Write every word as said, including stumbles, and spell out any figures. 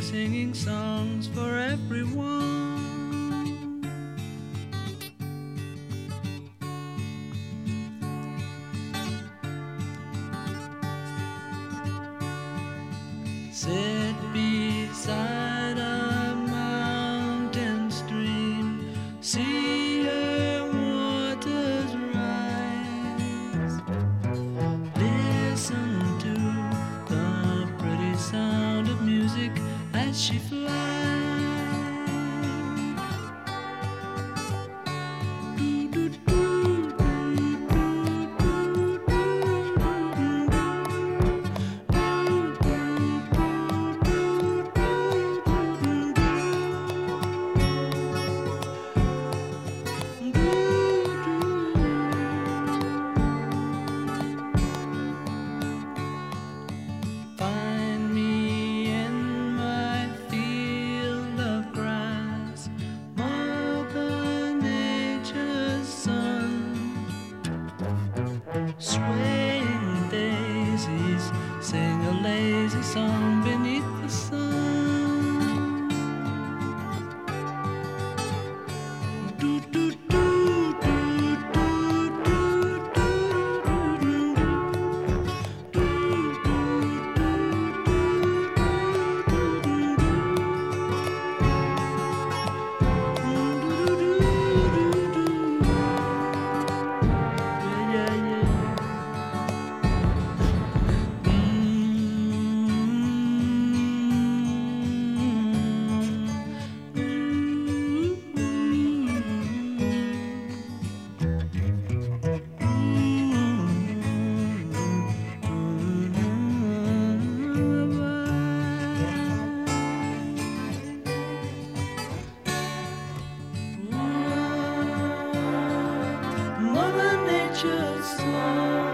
singing songs for everyone. Sit beside a mountain stream, see her waters rise. Listen to the pretty sound of music as she flies. Find me in my field of grass, Mother Nature's son. Swaying daisies sing a lazy song beneath the sun. Do, do, do, do, do, do, do, do, yeah, yeah. Mother Nature's song.